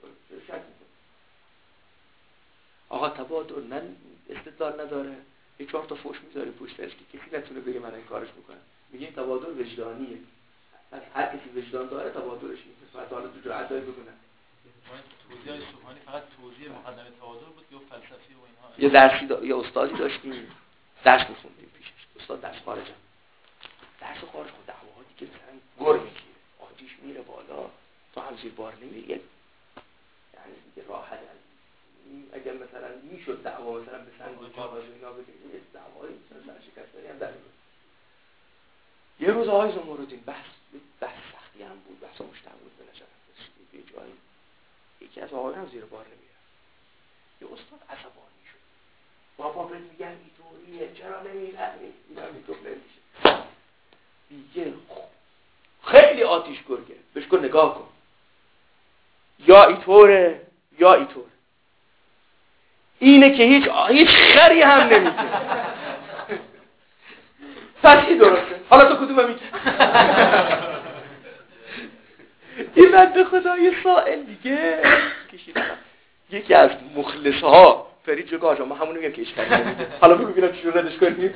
آقا تبادر نه استدلال نداره. یه چهار تا فوش میذاره پشت سرش که کسی نتونه بگه من این کارش میکنم. میگه تبادر وجدانیه. پس هر کسی وجدان داره تبادرش میشه. فقط حالا تو جرأت داره بگه توضیح سبحانی فقط توضیح مقدمه تبادر بود که فلسفی و اینها. یه درسی دا... یه استادی داشتیم درس میخوندیم پیشش. استاد درس خارجم. درس خارج خود دعواهایی که مثلا گر میگیره. آتیش میره بالا تو هم زیر بار نمیری. یعنی دیگه راحت اگر مثلا میشد دعوا مثلا به سنگ و کاغذ اینا بگیریم یه دعوایی مثلا سر شکستانی هم در میاد. یه روز آقای زمردین بحث بحث سختی هم بود، بحث مشتق بود به نظر یه جایی یکی از آقایان هم زیر بار نمیره. یه استاد عصبانی شد. بابا بهت میگم اینطوریه چرا نمیفهمی؟ اینم اینطور نمیشه. دیگه خیلی آتیش گرگه. بهش کن نگاه کن. یا اینطوره یا اینطوره. اینه که هیچ هیچ خری هم نمیگه. پس این درسته. حالا تو کدومه میگی؟ این بنده خدا یه سائل دیگه کشیدم. یکی از مخلصها فرید جو آجا ما همونو میگم که هیچ خری نمیگه. حالا بگو ببینم چجور ردش کنیم.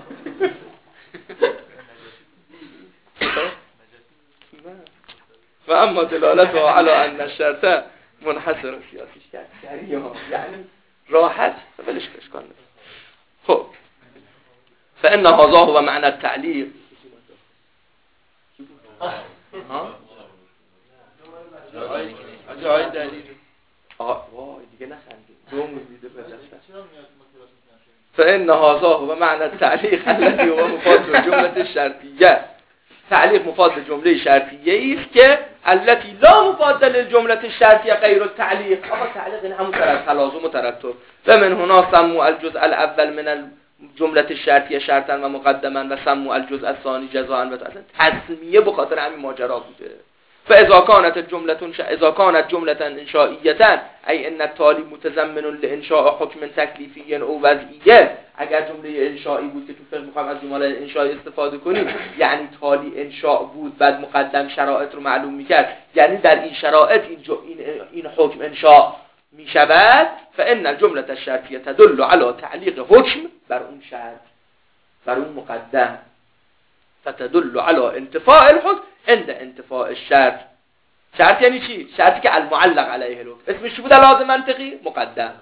و اما دلالت علی ان الشرط منحصر سیاسی شرعی ها یعنی راحت ولش کن. خب فان هذا هو معنى التعلیق. ها جای دلیل آقا وای دیگه نخندید دوم دیده بده. فان هذا هو معنى التعلیق الذي هو مفاد الجمله الشرطیه. تعلیق مفاد جمله شرطیه است که التي لا مفاد للجمله الشرطیه غیر التعلیق. آقا تعلیق این همون طرف تلازم و ترتب. و من هنا سموا الجزء الاول من الجمله الشرطیه شرطا و مقدما و سموا الجزء الثاني جزاء. و اصلا تسمیه به خاطر همین ماجرا بوده. فاذا كانت الجمله اذا كانت جمله انشائیه ای ان التالي متضمن لانشاء حکم تکلیفی او وضعی. اگر جمله انشایی بود که تو فقه میخوام از جمله انشایی استفاده کنیم یعنی تالی انشاء بود بعد مقدم شرایط رو معلوم میکرد یعنی در این شرایط این, جو این, این حکم انشاء میشود. فان الجمله الشرطیه تدل على تعلیق حکم بر اون شرط بر اون مقدم فتدل على انتفاء الحكم عند انتفاء الشرط. شرط یعنی چی؟ شرطی که المعلق علیه الحكم اسمش چی بود لازم منطقی؟ مقدم.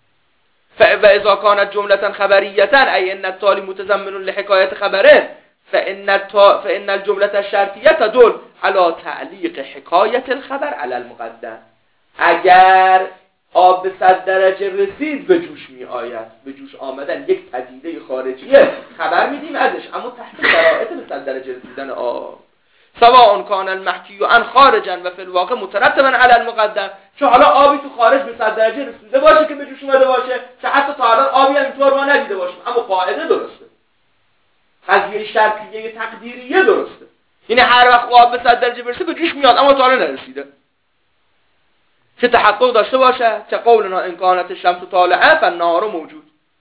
فاذا كانت جمله خبريه اي ان التالي متضمن لحكايه خبره فان التا... فان الجمله الشرطيه تدل على تعلیق حکایه الخبر على المقدم. اگر آب به صد درجه رسید به جوش می آید. به جوش آمدن یک پدیده خارجیه خبر میدیم ازش اما تحت شرایط به صد درجه رسیدن آب. سواء کان المحکی عن خارجا و فی الواقع مترتبا علی المقدم. چه حالا آبی تو خارج به صد درجه رسیده باشه که به جوش اومده باشه چه حتی تا الان آبی هم اینطور ما ندیده باشیم اما قاعده درسته. قضیه شرطیه تقدیریه درسته. یعنی هر وقت آب به صد درجه برسه به جوش میاد اما تا الان نرسیده. چه تحقق داشته باشه چه قولنا ان کانت الشمس طالعه فالنهار موجود.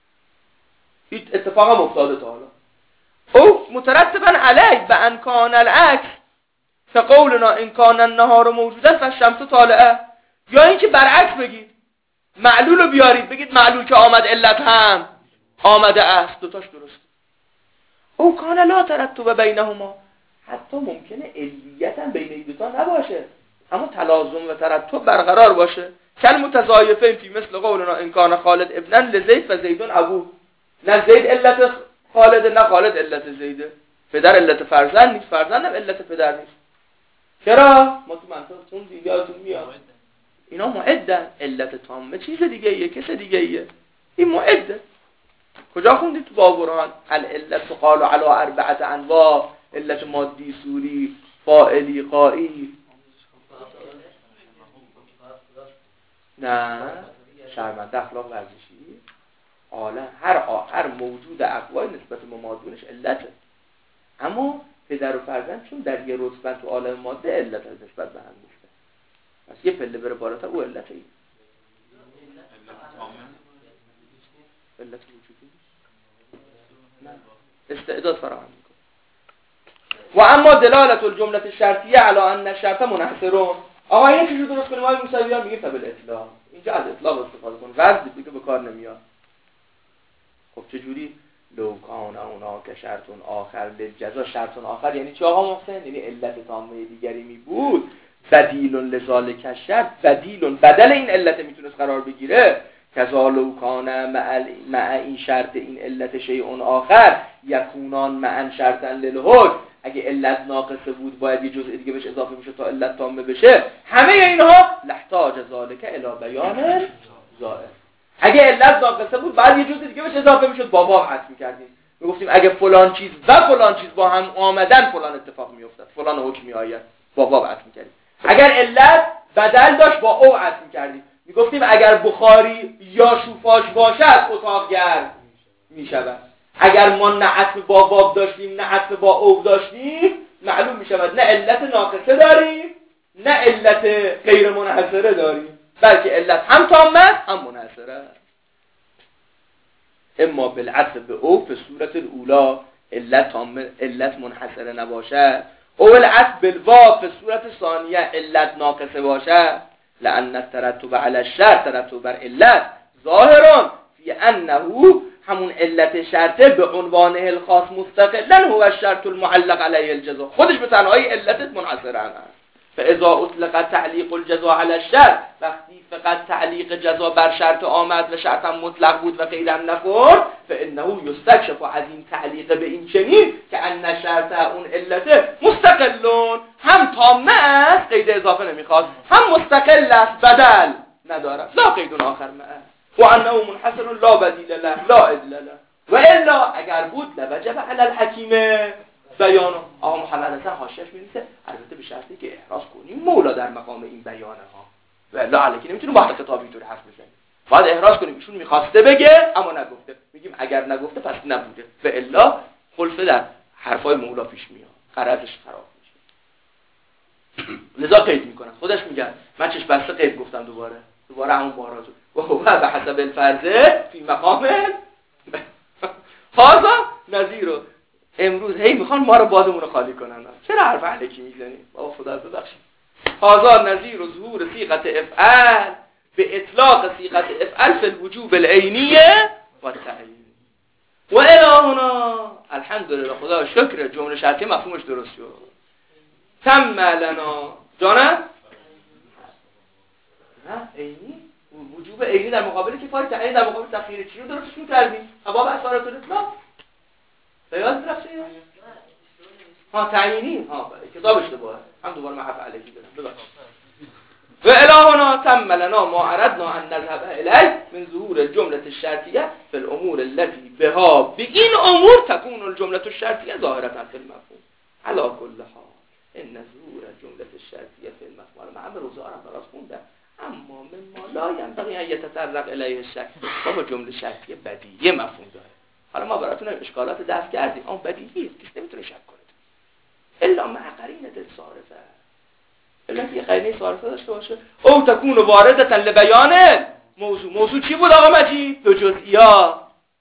هیچ اتفاق هم افتاده تا حالا. او مترتبا علی و ان کان العکس فقولنا ان کان النهار موجودا فالشمس طالعه. یا اینکه برعکس بگید معلول رو بیارید بگید معلول که آمد علت هم آمده است، دوتاش درسته. او کان لا ترتب بینهما، حتی ممکنه علیت هم بین این دوتا نباشه اما تلازم و ترتب برقرار باشه. کل متضایفین فی مثل قولنا ان کان خالد ابنا لزید و زیدون ابوه، نه زید علت خالد نه خالد علت زیده. پدر علت فرزند نیست، فرزند هم علت پدر نیست. چرا؟ ما تو منطق خوندیم، یادتون میاد اینا معدن، علت تامه چیز دیگه ایه، کس دیگه ایه، این معده. کجا خوندید تو باب برهان؟ العلت قال علی اربعه انواع، علت مادی، سوری، فاعلی، قائی. نه شرمنده، اخلاق ورزشی، عالم، هر هر موجود اقوای نسبت به مادونش علته. اما پدر و فرزند چون در یه رتبه تو عالم ماده علت نسبت به هم گفته، پس یه پله بره بالاتر او علته. ای علت وجودی نه، استعداد فراهم میکنه. و اما دلالت الجمله الشرطیه علی ان الشرط منحصرون. آقا این چیزو درست کنیم، آقای موسویان میگه فبل اطلاق، اینجا از اطلاق استفاده کن، وزن دیگه به کار نمیاد. خب چه جوری؟ لو کان اونا که شرطون آخر للجزا، شرطون آخر یعنی چی آقا محسن؟ یعنی علت تامه دیگری می بود، بدیل لذالک الشرط، بدیل بدل این علت میتونست قرار بگیره. کذا لو کان مع این شرط این علت شیء آخر یکونان معا شرطا للحکم، اگه علت ناقصه بود باید یه جزء دیگه بهش اضافه بشه تا علت تامه بشه. همه اینها لحتاج ذالک الی بیان ظاهر. اگه علت ناقصه بود بعد یه جزء دیگه بهش اضافه میشد، با واو عطف می‌کردیم، میگفتیم اگه فلان چیز و فلان چیز با هم آمدن فلان اتفاق میافتاد، فلان حکم میآید، با واو عطف می‌کردیم. اگر علت بدل داشت با او عطف می‌کردیم، میگفتیم اگر بخاری یا شوفاژ باشد اتاق گرم میشود. اگر ما نه عطف با واو داشتیم نه عطف با او داشتیم، معلوم میشود نه علت ناقصه داریم نه علت غیر منحصره داریم، بلکه علت هم تامه هم منحصره. اما بالعطف به او به صورت الاولا علت تامه علت منحصره نباشد، او العطف بالواو به صورت ثانیه علت ناقصه باشد، لأن الترتب على الشرط ترتب بر علت ظاهرون فی انه همون علت شرطه به عنوانه الخاص مستقلا هو الشرط المعلق علیه الجزا، خودش به تنهایی علتت منحصره است. فاذا اطلق تعلیق الجزا علی الشرط، وقتی فقط تعلیق جزا بر شرط آمد و شرط هم مطلق بود و قیدم نخورد، فانه یستکشف از این تعلیق به این چنین که ان شرط اون علت مستقلون، هم تامه است قید اضافه نمیخواد، هم مستقل است بدل ندارد، لا قید آخر معه، و انه منحصر لا بدیل له لا عدل له، و الا اگر بود لوجب علی الحکیم بیانو. آقا محمد حسن حاشیه‌اش می‌نویسه البته به شرطی که احراز کنیم مولا در مقام این بیانه ها، و الا علیکی نمیتونیم با کتاب اینطوری حرف بزنیم، باید احراز کنیم ایشون می‌خواسته بگه اما نگفته، میگیم اگر نگفته پس نبوده، و الا خلفه در حرفای مولا پیش میاد، غرضش خراب میشه. لذا قید میکنن، خودش میگه من چش بسته قید گفتم، دوباره دوباره همون باراتو و هو به حسب الفرض فی مقام هذا نظیرو. امروز هی میخوان ما رو بادمون رو خالی کنن، چرا حرف علکی میزنی؟ بابا خدا ببخشید. هذا نظیر ظهور صیغه افعال به اطلاق صیغه افعال فی الوجوب العینیه و التعیین. و الهنا الحمدلله، خدا شکر جمله شرطی مفهومش درست شد. تم لنا جانه نه عینی، وجوب عینی در مقابل کفایه، تعیین در مقابل تخییر، چی رو درستش می‌کردیم؟ باب اثارات الاطلاق یاد رفته؟ ها تعیینی، ها کتاب اشتباهه، هم دوباره من حرف علیکی دارم ببخشید. و الهنا تم لنا ما اردنا ان نذهب الیه من ظهور الجمله الشرطیه فی الامور التي بها بین امور تكون الجمله الشرطیه ظاهره فی المفهوم. علی كل حال ان ظهور الجمله الشرطیه فی المفهوم، من به روزارم درست خوندم، اما مما لا ينبغي ان يتطرق الیه الشک، بابا جمله شرطیه بدیهی مفهوم داره. حالا ما براتون اشکالات دفع کردیم، اون بدیهیه، کسی نمیتونه شک کنه الا مع قرینه صارفه، الا یه قرینه صارفه داشته باشه. او تکون واردتا لبیان موضوع. موضوع چی بود آقا مجید؟ دو جزئیات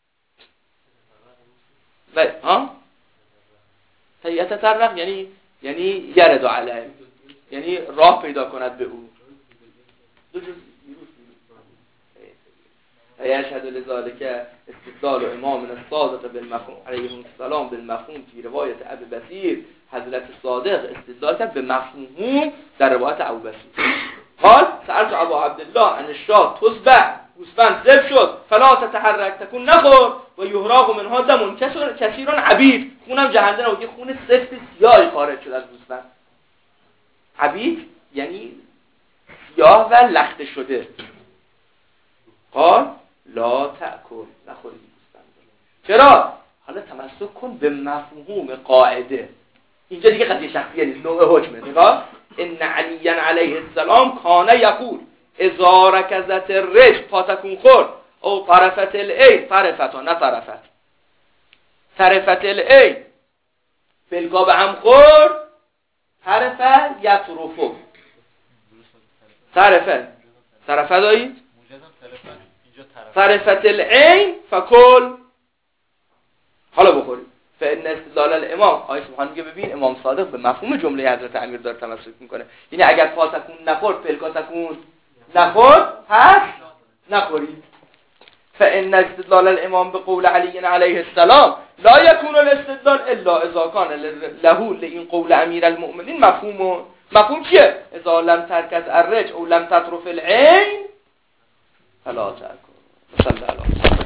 و ها هیئت تطرق یعنی یعنی یرد علیه، یعنی راه پیدا کند به او. دو جزئی یشهد لذالک استدلال امام الصادق بالمفهوم علیه السلام بالمفهوم فی روایت ابی بصیر. حضرت صادق استدلال کرد به مفهوم در روایت ابو بصیر. حال سألت ابا عبدالله عن الشاة تذبح، گوسفند ذبح شد، فلا تتحرک تکون نخور و یهراق منها دم کثیر عبید، خونم جهنده و که خون سفت سیاهی خارج شد از گوسفند. عبید یعنی سیاه و لخته شده. قال لا تأکل، نخورید گوسفند. چرا؟ حالا تمسک کن به مفهوم قاعده. اینجا دیگه قضیه شخصیه نیست، نوع حکمه. نگاه ان علی علیه السلام کان یقول اذا رکزت الرجل فاتکون خور او طرفت العین طرفت نه طرفت طرفت العین بلگا به هم خور طرفت یطرفو طرفت طرفت دارید طرفت العین فکل حالا بخورید. فإن استدلال الامام آیه سبحان میگه ببین امام صادق به مفهوم جمله حضرت امیر داره تمسک میکنه. یعنی اگر فاتکون نخورد فلکا تکون نخورد پس نخورید. فإن استدلال الامام به قول علی علیه السلام لا یکون الاستدلال الا اذا کان له لئن قول امیر المؤمنین مفهوم. مفهوم چیه؟ اذا لم ترکز الرجل او لم تطرف العین فلا تأکل. صلی الله علیه